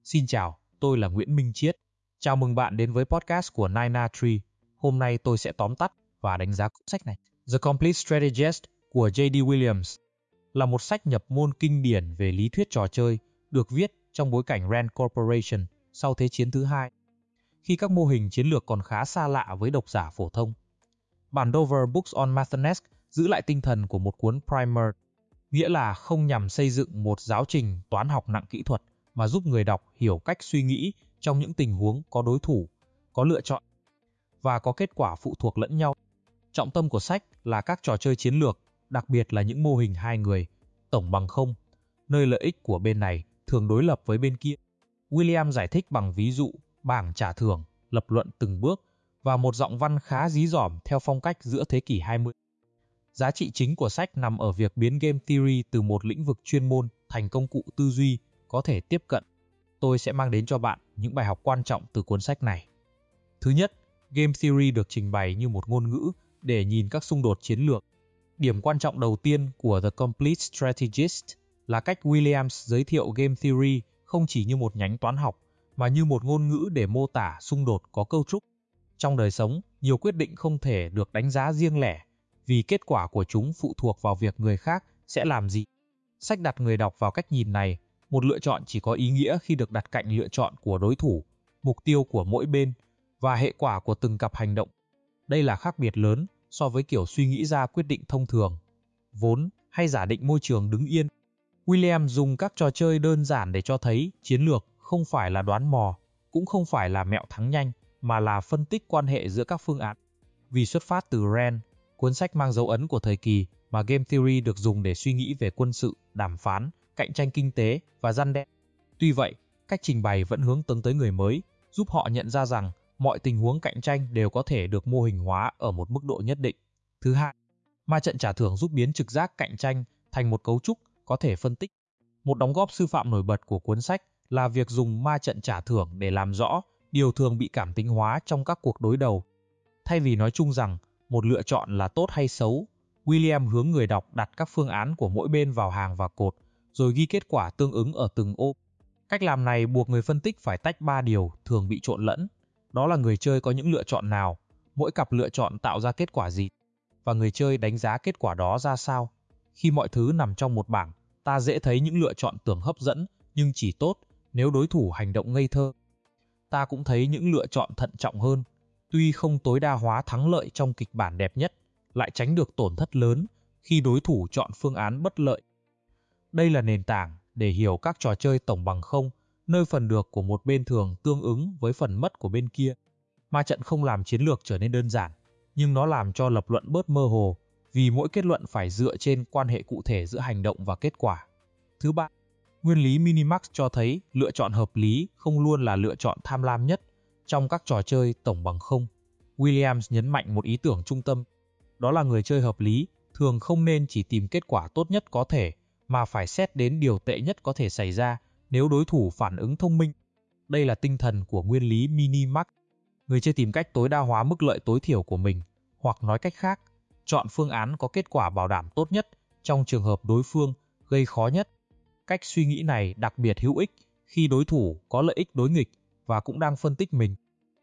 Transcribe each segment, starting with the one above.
Xin chào, tôi là Nguyễn Minh Chiết. Chào mừng bạn đến với podcast của Nina Tree. Hôm nay tôi sẽ tóm tắt và đánh giá cuốn sách này. The Complete Strategist của J.D. Williams là một sách nhập môn kinh điển về lý thuyết trò chơi, được viết trong bối cảnh Rand Corporation sau Thế chiến thứ hai, khi các mô hình chiến lược còn khá xa lạ với độc giả phổ thông. Bản Dover Books on Mathematics giữ lại tinh thần của một cuốn primer, nghĩa là không nhằm xây dựng một giáo trình toán học nặng kỹ thuật, mà giúp người đọc hiểu cách suy nghĩ trong những tình huống có đối thủ, có lựa chọn và có kết quả phụ thuộc lẫn nhau. Trọng tâm của sách là các trò chơi chiến lược, đặc biệt là những mô hình hai người, tổng bằng không, nơi lợi ích của bên này thường đối lập với bên kia. William giải thích bằng ví dụ, bảng trả thưởng, lập luận từng bước và một giọng văn khá dí dỏm theo phong cách giữa thế kỷ 20. Giá trị chính của sách nằm ở việc biến game theory từ một lĩnh vực chuyên môn thành công cụ tư duy có thể tiếp cận. Tôi sẽ mang đến cho bạn những bài học quan trọng từ cuốn sách này. Thứ nhất, game theory được trình bày như một ngôn ngữ để nhìn các xung đột chiến lược. Điểm quan trọng đầu tiên của The Complete Strategist là cách Williams giới thiệu game theory không chỉ như một nhánh toán học, mà như một ngôn ngữ để mô tả xung đột có cấu trúc. Trong đời sống, nhiều quyết định không thể được đánh giá riêng lẻ, vì kết quả của chúng phụ thuộc vào việc người khác sẽ làm gì. Sách đặt người đọc vào cách nhìn này, một lựa chọn chỉ có ý nghĩa khi được đặt cạnh lựa chọn của đối thủ, mục tiêu của mỗi bên và hệ quả của từng cặp hành động. Đây là khác biệt lớn so với kiểu suy nghĩ ra quyết định thông thường, vốn hay giả định môi trường đứng yên. William dùng các trò chơi đơn giản để cho thấy chiến lược không phải là đoán mò, cũng không phải là mẹo thắng nhanh, mà là phân tích quan hệ giữa các phương án. Vì xuất phát từ Rand, cuốn sách mang dấu ấn của thời kỳ mà game theory được dùng để suy nghĩ về quân sự, đàm phán, cạnh tranh kinh tế và răn đe. Tuy vậy, cách trình bày vẫn hướng tới người mới, giúp họ nhận ra rằng mọi tình huống cạnh tranh đều có thể được mô hình hóa ở một mức độ nhất định. Thứ hai, ma trận trả thưởng giúp biến trực giác cạnh tranh thành một cấu trúc có thể phân tích. Một đóng góp sư phạm nổi bật của cuốn sách là việc dùng ma trận trả thưởng để làm rõ điều thường bị cảm tính hóa trong các cuộc đối đầu. Thay vì nói chung rằng một lựa chọn là tốt hay xấu, William hướng người đọc đặt các phương án của mỗi bên vào hàng và cột, rồi ghi kết quả tương ứng ở từng ô. Cách làm này buộc người phân tích phải tách ba điều thường bị trộn lẫn. Đó là người chơi có những lựa chọn nào, mỗi cặp lựa chọn tạo ra kết quả gì, và người chơi đánh giá kết quả đó ra sao. Khi mọi thứ nằm trong một bảng, ta dễ thấy những lựa chọn tưởng hấp dẫn nhưng chỉ tốt nếu đối thủ hành động ngây thơ. Ta cũng thấy những lựa chọn thận trọng hơn, tuy không tối đa hóa thắng lợi trong kịch bản đẹp nhất, lại tránh được tổn thất lớn khi đối thủ chọn phương án bất lợi. Đây là nền tảng để hiểu các trò chơi tổng bằng không, nơi phần được của một bên thường tương ứng với phần mất của bên kia. Ma trận không làm chiến lược trở nên đơn giản, nhưng nó làm cho lập luận bớt mơ hồ, vì mỗi kết luận phải dựa trên quan hệ cụ thể giữa hành động và kết quả. Thứ ba, nguyên lý Minimax cho thấy lựa chọn hợp lý không luôn là lựa chọn tham lam nhất trong các trò chơi tổng bằng không. Williams nhấn mạnh một ý tưởng trung tâm, đó là người chơi hợp lý thường không nên chỉ tìm kết quả tốt nhất có thể, mà phải xét đến điều tệ nhất có thể xảy ra nếu đối thủ phản ứng thông minh. Đây là tinh thần của nguyên lý Minimax. Người chơi tìm cách tối đa hóa mức lợi tối thiểu của mình, hoặc nói cách khác, chọn phương án có kết quả bảo đảm tốt nhất trong trường hợp đối phương gây khó nhất. Cách suy nghĩ này đặc biệt hữu ích khi đối thủ có lợi ích đối nghịch và cũng đang phân tích mình.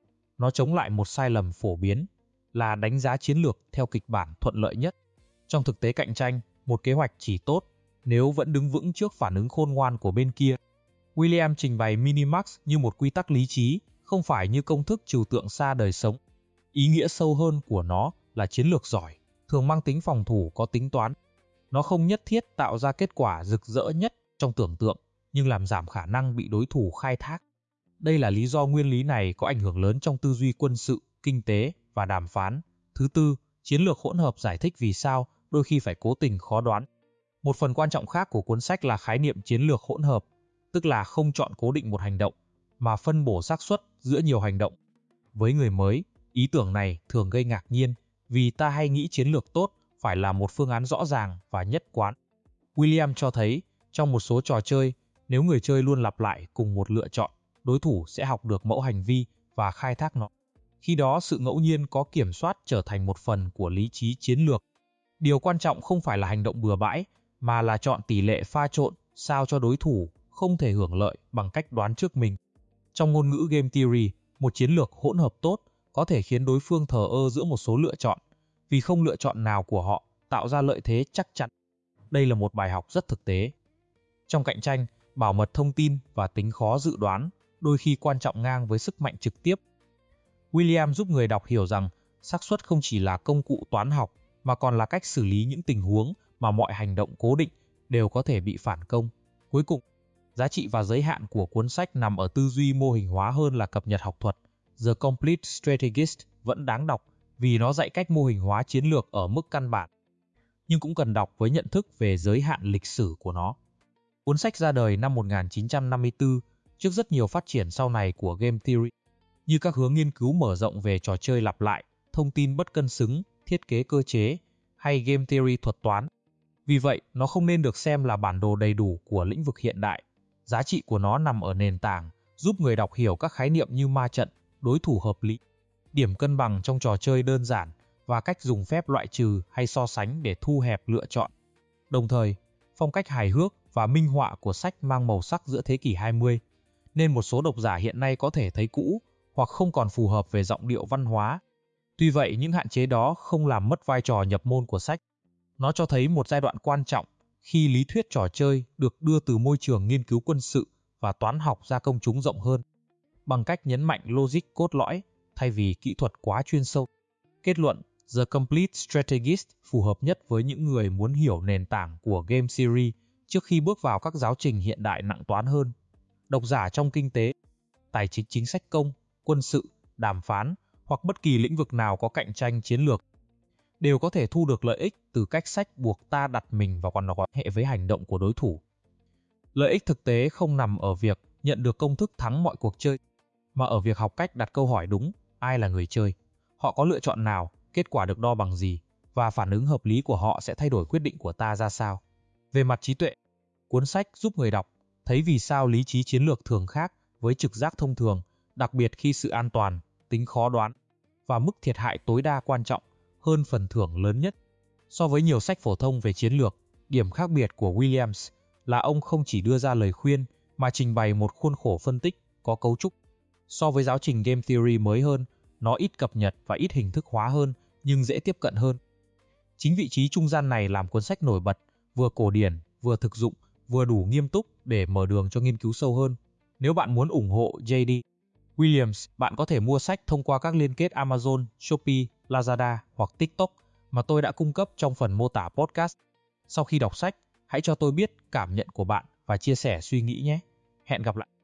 Nó chống lại một sai lầm phổ biến là đánh giá chiến lược theo kịch bản thuận lợi nhất. Trong thực tế cạnh tranh, một kế hoạch chỉ tốt nếu vẫn đứng vững trước phản ứng khôn ngoan của bên kia. William trình bày Minimax như một quy tắc lý trí, không phải như công thức trừu tượng xa đời sống. Ý nghĩa sâu hơn của nó là chiến lược giỏi, thường mang tính phòng thủ có tính toán. Nó không nhất thiết tạo ra kết quả rực rỡ nhất trong tưởng tượng, nhưng làm giảm khả năng bị đối thủ khai thác. Đây là lý do nguyên lý này có ảnh hưởng lớn trong tư duy quân sự, kinh tế và đàm phán. Thứ tư, chiến lược hỗn hợp giải thích vì sao đôi khi phải cố tình khó đoán. Một phần quan trọng khác của cuốn sách là khái niệm chiến lược hỗn hợp, tức là không chọn cố định một hành động, mà phân bổ xác suất giữa nhiều hành động. Với người mới, ý tưởng này thường gây ngạc nhiên, vì ta hay nghĩ chiến lược tốt phải là một phương án rõ ràng và nhất quán. William cho thấy, trong một số trò chơi, nếu người chơi luôn lặp lại cùng một lựa chọn, đối thủ sẽ học được mẫu hành vi và khai thác nó. Khi đó, sự ngẫu nhiên có kiểm soát trở thành một phần của lý trí chiến lược. Điều quan trọng không phải là hành động bừa bãi, mà là chọn tỷ lệ pha trộn sao cho đối thủ không thể hưởng lợi bằng cách đoán trước mình. Trong ngôn ngữ game theory, một chiến lược hỗn hợp tốt có thể khiến đối phương thờ ơ giữa một số lựa chọn, vì không lựa chọn nào của họ tạo ra lợi thế chắc chắn. Đây là một bài học rất thực tế. Trong cạnh tranh, bảo mật thông tin và tính khó dự đoán đôi khi quan trọng ngang với sức mạnh trực tiếp. Williams giúp người đọc hiểu rằng xác suất không chỉ là công cụ toán học mà còn là cách xử lý những tình huống mà mọi hành động cố định đều có thể bị phản công. Cuối cùng, giá trị và giới hạn của cuốn sách nằm ở tư duy mô hình hóa hơn là cập nhật học thuật. The Complete Strategist vẫn đáng đọc vì nó dạy cách mô hình hóa chiến lược ở mức căn bản, nhưng cũng cần đọc với nhận thức về giới hạn lịch sử của nó. Cuốn sách ra đời năm 1954 trước rất nhiều phát triển sau này của game theory, như các hướng nghiên cứu mở rộng về trò chơi lặp lại, thông tin bất cân xứng, thiết kế cơ chế, hay game theory thuật toán. Vì vậy, nó không nên được xem là bản đồ đầy đủ của lĩnh vực hiện đại. Giá trị của nó nằm ở nền tảng, giúp người đọc hiểu các khái niệm như ma trận, đối thủ hợp lý, điểm cân bằng trong trò chơi đơn giản và cách dùng phép loại trừ hay so sánh để thu hẹp lựa chọn. Đồng thời, phong cách hài hước và minh họa của sách mang màu sắc giữa thế kỷ 20, nên một số độc giả hiện nay có thể thấy cũ hoặc không còn phù hợp về giọng điệu văn hóa. Tuy vậy, những hạn chế đó không làm mất vai trò nhập môn của sách. Nó cho thấy một giai đoạn quan trọng khi lý thuyết trò chơi được đưa từ môi trường nghiên cứu quân sự và toán học ra công chúng rộng hơn, bằng cách nhấn mạnh logic cốt lõi thay vì kỹ thuật quá chuyên sâu. Kết luận, The Complete Strategist phù hợp nhất với những người muốn hiểu nền tảng của game series trước khi bước vào các giáo trình hiện đại nặng toán hơn. Độc giả trong kinh tế, tài chính, chính sách công, quân sự, đàm phán hoặc bất kỳ lĩnh vực nào có cạnh tranh chiến lược đều có thể thu được lợi ích từ cách sách buộc ta đặt mình vào quan hệ với hành động của đối thủ. Lợi ích thực tế không nằm ở việc nhận được công thức thắng mọi cuộc chơi, mà ở việc học cách đặt câu hỏi đúng: ai là người chơi, họ có lựa chọn nào, kết quả được đo bằng gì, và phản ứng hợp lý của họ sẽ thay đổi quyết định của ta ra sao. Về mặt trí tuệ, cuốn sách giúp người đọc thấy vì sao lý trí chiến lược thường khác với trực giác thông thường, đặc biệt khi sự an toàn, tính khó đoán và mức thiệt hại tối đa quan trọng hơn phần thưởng lớn nhất. So với nhiều sách phổ thông về chiến lược, điểm khác biệt của Williams là ông không chỉ đưa ra lời khuyên mà trình bày một khuôn khổ phân tích có cấu trúc. So với giáo trình game theory mới hơn, nó ít cập nhật và ít hình thức hóa hơn nhưng dễ tiếp cận hơn. Chính vị trí trung gian này làm cuốn sách nổi bật, vừa cổ điển, vừa thực dụng, vừa đủ nghiêm túc để mở đường cho nghiên cứu sâu hơn. Nếu bạn muốn ủng hộ J.D. Williams, bạn có thể mua sách thông qua các liên kết Amazon, Shopee, Lazada hoặc TikTok mà tôi đã cung cấp trong phần mô tả podcast. Sau khi đọc sách, hãy cho tôi biết cảm nhận của bạn và chia sẻ suy nghĩ nhé. Hẹn gặp lại.